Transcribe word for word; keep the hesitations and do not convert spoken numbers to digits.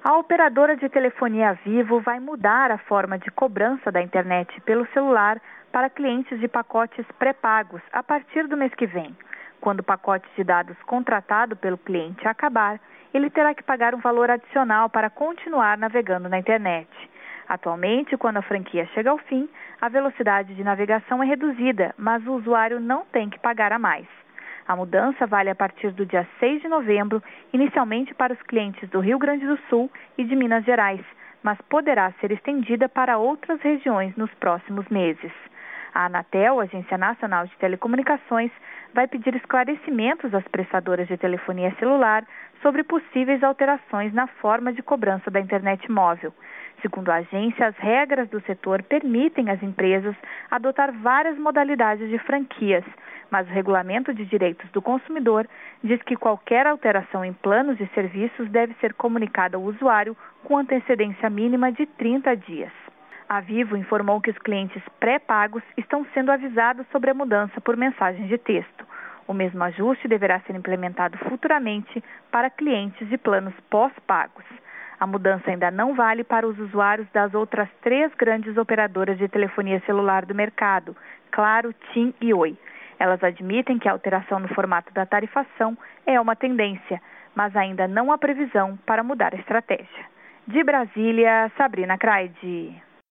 A operadora de telefonia Vivo vai mudar a forma de cobrança da internet pelo celular para clientes de pacotes pré-pagos a partir do mês que vem. Quando o pacote de dados contratado pelo cliente acabar, ele terá que pagar um valor adicional para continuar navegando na internet. Atualmente, quando a franquia chega ao fim, a velocidade de navegação é reduzida, mas o usuário não tem que pagar a mais. A mudança vale a partir do dia seis de novembro, inicialmente para os clientes do Rio Grande do Sul e de Minas Gerais, mas poderá ser estendida para outras regiões nos próximos meses. A Anatel, Agência Nacional de Telecomunicações, vai pedir esclarecimentos às prestadoras de telefonia celular sobre possíveis alterações na forma de cobrança da internet móvel. Segundo a agência, as regras do setor permitem às empresas adotar várias modalidades de franquias, mas o Regulamento de Direitos do Consumidor diz que qualquer alteração em planos e serviços deve ser comunicada ao usuário com antecedência mínima de trinta dias. A Vivo informou que os clientes pré-pagos estão sendo avisados sobre a mudança por mensagem de texto. O mesmo ajuste deverá ser implementado futuramente para clientes de planos pós-pagos. A mudança ainda não vale para os usuários das outras três grandes operadoras de telefonia celular do mercado, Claro, TIM e Oi. Elas admitem que a alteração no formato da tarifação é uma tendência, mas ainda não há previsão para mudar a estratégia. De Brasília, Sabrina Craide.